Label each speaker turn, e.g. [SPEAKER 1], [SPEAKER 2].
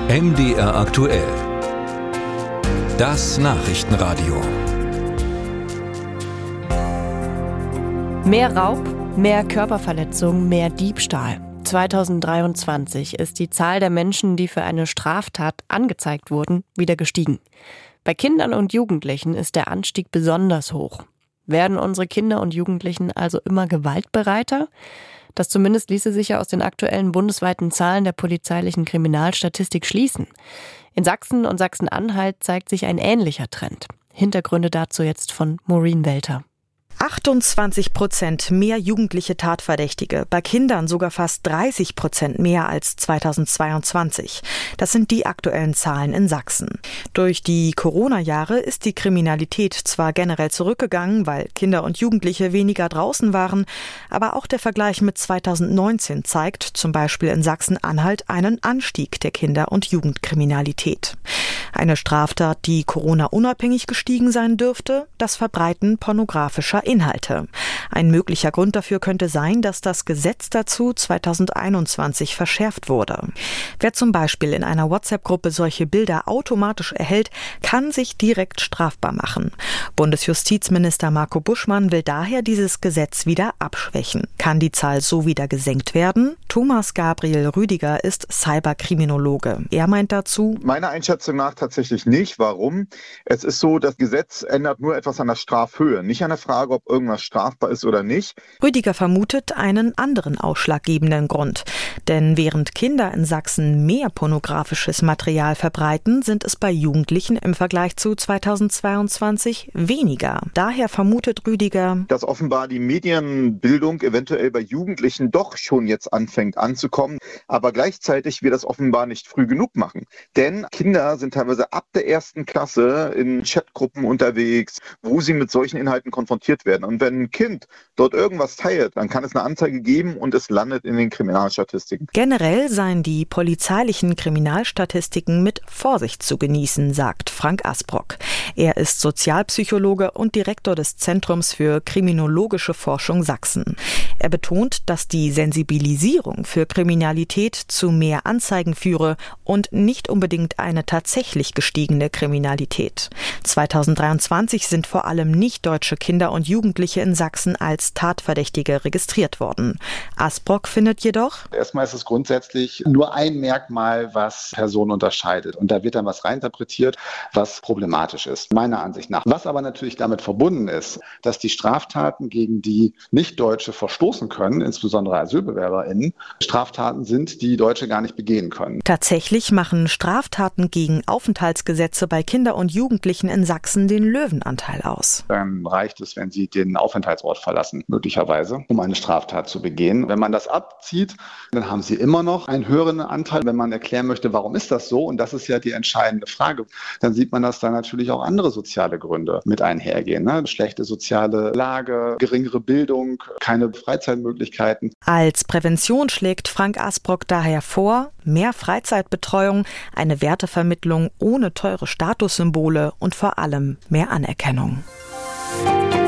[SPEAKER 1] MDR aktuell. Das Nachrichtenradio.
[SPEAKER 2] Mehr Raub, mehr Körperverletzung, mehr Diebstahl. 2023 ist die Zahl der Menschen, die für eine Straftat angezeigt wurden, wieder gestiegen. Bei Kindern und Jugendlichen ist der Anstieg besonders hoch. Werden unsere Kinder und Jugendlichen also immer gewaltbereiter? Das zumindest ließe sich ja aus den aktuellen bundesweiten Zahlen der polizeilichen Kriminalstatistik schließen. In Sachsen und Sachsen-Anhalt zeigt sich ein ähnlicher Trend. Hintergründe dazu jetzt von Maureen Welter.
[SPEAKER 3] 28% mehr jugendliche Tatverdächtige, bei Kindern sogar fast 30% mehr als 2022. Das sind die aktuellen Zahlen in Sachsen. Durch die Corona-Jahre ist die Kriminalität zwar generell zurückgegangen, weil Kinder und Jugendliche weniger draußen waren, aber auch der Vergleich mit 2019 zeigt zum Beispiel in Sachsen-Anhalt einen Anstieg der Kinder- und Jugendkriminalität. Eine Straftat, die Corona-unabhängig gestiegen sein dürfte, das Verbreiten pornografischer Inhalte. Ein möglicher Grund dafür könnte sein, dass das Gesetz dazu 2021 verschärft wurde. Wer zum Beispiel in einer WhatsApp-Gruppe solche Bilder automatisch erhält, kann sich direkt strafbar machen. Bundesjustizminister Marco Buschmann will daher dieses Gesetz wieder abschwächen. Kann die Zahl so wieder gesenkt werden? Thomas Gabriel Rüdiger ist Cyberkriminologe. Er meint dazu:
[SPEAKER 4] Meiner Einschätzung nach tatsächlich nicht. Warum? Es ist so, das Gesetz ändert nur etwas an der Strafhöhe, nicht an der Frage, ob irgendwas strafbar ist oder nicht.
[SPEAKER 3] Rüdiger vermutet einen anderen ausschlaggebenden Grund. Denn während Kinder in Sachsen mehr pornografisches Material verbreiten, sind es bei Jugendlichen im Vergleich zu 2022 weniger. Daher vermutet Rüdiger,
[SPEAKER 4] dass offenbar die Medienbildung eventuell bei Jugendlichen doch schon jetzt anfängt anzukommen, aber gleichzeitig wir das offenbar nicht früh genug machen. Denn Kinder sind teilweise ab der 1. Klasse in Chatgruppen unterwegs, wo sie mit solchen Inhalten konfrontiert werden. Und wenn ein Kind dort irgendwas teilt, dann kann es eine Anzeige geben und es landet in den Kriminalstatistiken.
[SPEAKER 3] Generell seien die polizeilichen Kriminalstatistiken mit Vorsicht zu genießen, sagt Frank Asbrock. Er ist Sozialpsychologe und Direktor des Zentrums für kriminologische Forschung Sachsen. Er betont, dass die Sensibilisierung für Kriminalität zu mehr Anzeigen führe und nicht unbedingt eine tatsächlich gestiegene Kriminalität. 2023 sind vor allem nicht-deutsche Kinder und Jugendliche in Sachsen als Tatverdächtige registriert worden. Asbrock findet jedoch:
[SPEAKER 5] Erstmal ist es grundsätzlich nur ein Merkmal, was Personen unterscheidet. Und da wird dann was reininterpretiert, was problematisch ist, meiner Ansicht nach. Was aber natürlich damit verbunden ist, dass die Straftaten, gegen die Nicht-Deutsche verstoßen können, insbesondere AsylbewerberInnen, Straftaten sind, die Deutsche gar nicht begehen können.
[SPEAKER 3] Tatsächlich machen Straftaten gegen Aufenthaltsgesetze bei Kindern und Jugendlichen in Sachsen den Löwenanteil aus.
[SPEAKER 5] Dann reicht es, wenn sie den Aufenthaltsort verlassen, möglicherweise, um eine Straftat zu begehen. Wenn man das abzieht, dann haben sie immer noch einen höheren Anteil. Wenn man erklären möchte, warum ist das so, und das ist ja die entscheidende Frage, dann sieht man, dass da natürlich auch andere soziale Gründe mit einhergehen. Ne? Schlechte soziale Lage, geringere Bildung, keine Freizeitmöglichkeiten.
[SPEAKER 3] Als Prävention schlägt Frank Asbrock daher vor, mehr Freizeitbetreuung, eine Wertevermittlung ohne teure Statussymbole und vor allem mehr Anerkennung.